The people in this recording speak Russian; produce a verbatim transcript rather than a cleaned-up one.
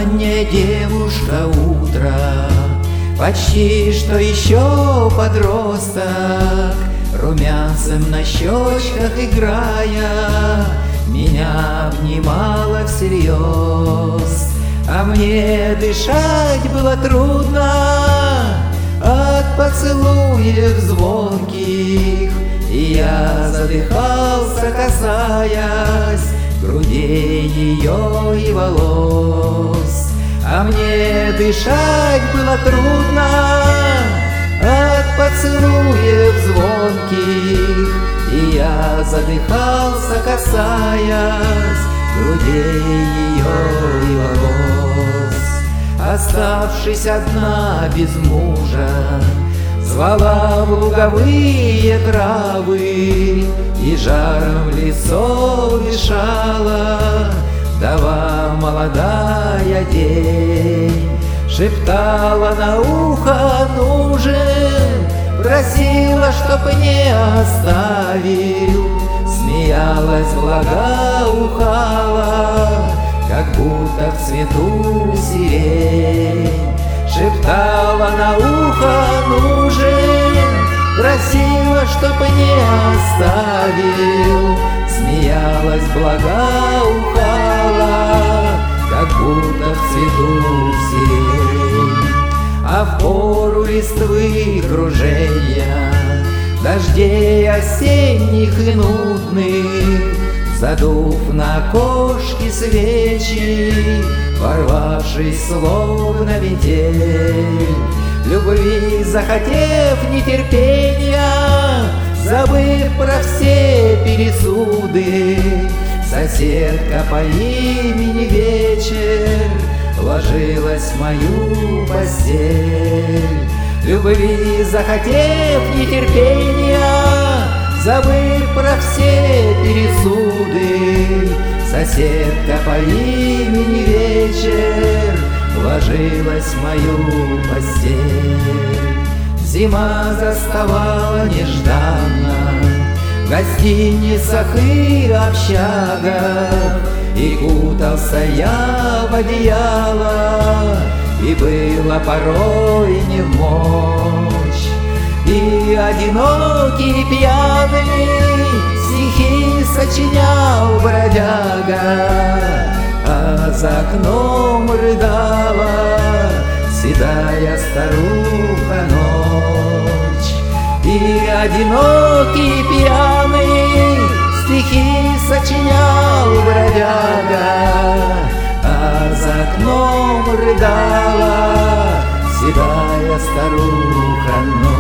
Ранняя девушка утро, почти что еще подросток, румянцем на щечках играя, меня обнимала всерьез. А мне дышать было трудно от поцелуев звонких, и я задыхался, касаясь грудей ее и волос. А мне дышать было трудно от поцелуев звонких, и я задыхался, касаясь грудей ее и волос. Оставшись одна без мужа, звала в луговые травы и жаром в лицо дышала вдова молодая день. Шептала на ухо нужен, просила, чтоб не оставил, смеялась, благоухала, как будто в цвету сирень. Шептала на ухо нужен, просила, чтоб не оставил, смеялась, благоухала, как будто в цвету сирень. А в пору листвы кружения, дождей осенних и нудных, задув на окошки свечи, ворвавшись словно метель, любви захотев нетерпения, забыв про все пересуды, соседка по имени Вечер ложилась в мою постель. Любви захотев нетерпения, забыв про все пересуды, соседка по имени Вечер ложилась в мою постель. Зима заставала нежданно в гостиницах и общагах, и кутался я в одеяло, и было порой не в мочь. И одинокий и пьяный стихи сочинял бродяга, а за окном рыдала седая старуха ночь. И одинокий и пьяный стихи сочинял бродяга, а за окном рыдала седая старуха ночь.